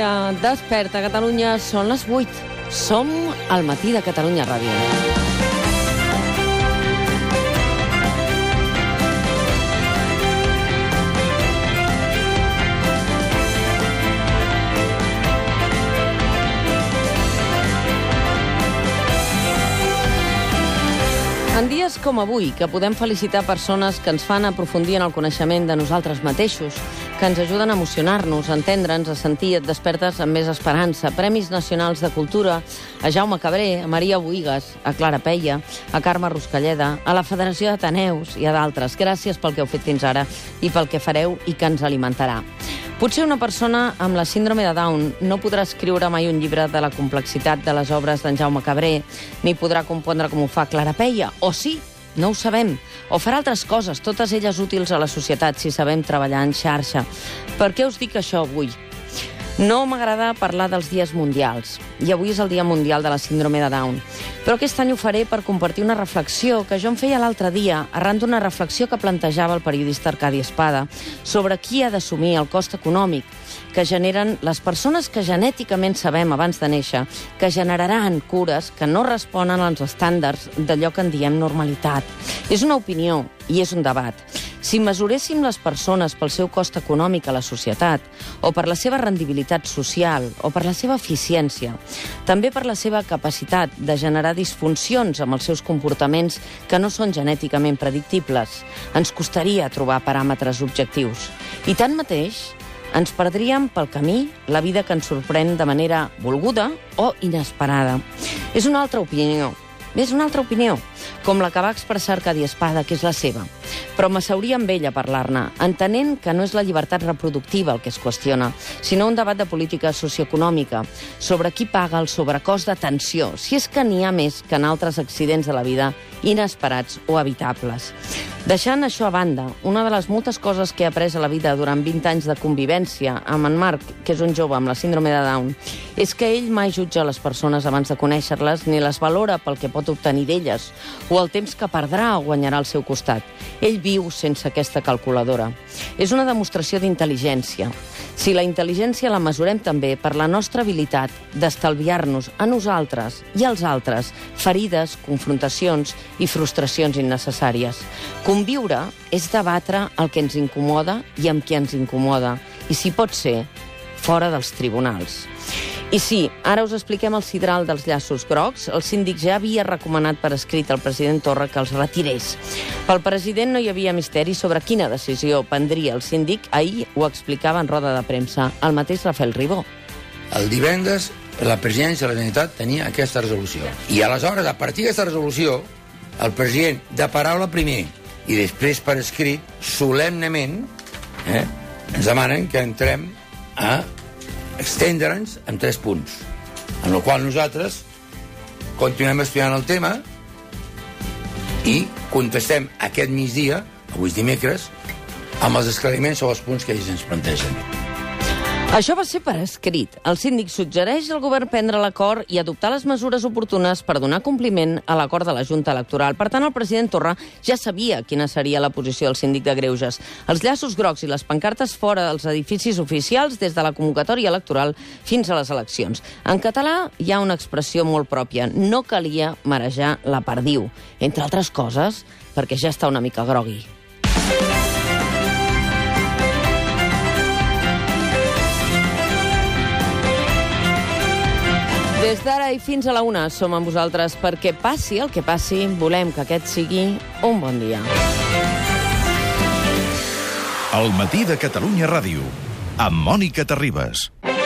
dia. Desperta, Catalunya. Són les 8. Som al matí de Catalunya Ràdio. En dies com avui, que podem felicitar persones que ens fan aprofundir en el coneixement de nosaltres mateixos, que ens ajuden a emocionar-nos, a entendre'ns, a sentir, et despertes amb més esperança. Premis Nacionals de Cultura a Jaume Cabré, a Maria Bohigas, a Clara Peia, a Carme Ruscalleda, a la Federació d'Ateneus i a d'altres. Gràcies pel que heu fet fins ara i pel que fareu i que ens alimentarà. Potser una persona amb la síndrome de Down no podrà escriure mai un llibre de la complexitat de les obres d'en Jaume Cabré, ni podrà compondre com ho fa Clara Peia, o sí, no ho sabem, o farà altres coses, totes elles útils a la societat si sabem treballar en xarxa. Per què us dic això avui? No m'agrada parlar dels dies mundials, i avui és el Dia Mundial de la Síndrome de Down. Però aquest any ho faré per compartir una reflexió que jo em feia l'altre dia, arran d'una reflexió que plantejava el periodista Arcadi Espada sobre qui ha d'assumir el cost econòmic que generen les persones que genèticament sabem abans de néixer que generaran cures que no responen als estàndards d'allò que en diem normalitat. És una opinió i és un debat. Si mesuréssim les persones pel seu cost econòmic a la societat, o per la seva rendibilitat social, o per la seva eficiència, també per la seva capacitat de generar disfuncions amb els seus comportaments que no són genèticament predictibles, ens costaria trobar paràmetres objectius. I tanmateix, ens perdríem pel camí la vida que ens sorprèn de manera volguda o inesperada. És una altra opinió, com la que va expressar Arcadi Espada, que és la seva. Però m'asseuria amb ell a parlar-ne, entenent que no és la llibertat reproductiva el que es qüestiona, sinó un debat de política socioeconòmica sobre qui paga el sobrecost d'atenció, si és que n'hi ha més que en altres accidents de la vida inesperats o evitables. Deixant això a banda, una de les moltes coses que he après a la vida durant 20 anys de convivència amb en Marc, que és un jove amb la síndrome de Down, és que ell mai jutja les persones abans de conèixer-les ni les valora pel que pot obtenir d'elles o el temps que perdrà o guanyarà al seu costat. Ell viu sense aquesta calculadora. És una demostració d'intel·ligència. Si la intel·ligència la mesurem també per la nostra habilitat d'estalviar-nos a nosaltres i als altres ferides, confrontacions i frustracions innecessàries. Conviure és debatre el que ens incomoda i amb qui ens incomoda, i si pot ser, fora dels tribunals. I sí, ara us expliquem el sidral dels llaços grocs. El síndic ja havia recomanat per escrit al president Torra que els retirés. Pel president no hi havia misteri sobre quina decisió prendria el síndic. Ahir ho explicava en roda de premsa el mateix Rafael Ribó. El divendres la presidència de la Generalitat tenia aquesta resolució. I aleshores, a partir d'aquesta resolució, el president, de paraula primer i després per escrit, solemnement, ens demanen que entrem a extendre'ns en 3 punts, en el qual nosaltres continuem estudiant el tema i contestem aquest migdia, avui és dimecres, amb els esclariments sobre els punts que ells ens plantegen. Això va ser per escrit. El síndic suggereix al govern prendre l'acord i adoptar les mesures oportunes per donar compliment a l'acord de la Junta Electoral. Per tant, el president Torra ja sabia quina seria la posició del síndic de Greuges. Els llaços grocs i les pancartes fora dels edificis oficials des de la convocatòria electoral fins a les eleccions. En català hi ha una expressió molt pròpia. No calia marejar la perdiu. Entre altres coses, perquè ja està una mica grogui. Des d'ara i fins a la 1 som amb vosaltres perquè passi el que passi, volem que aquest sigui un bon dia. El matí de Catalunya Ràdio, amb Mònica Terribas.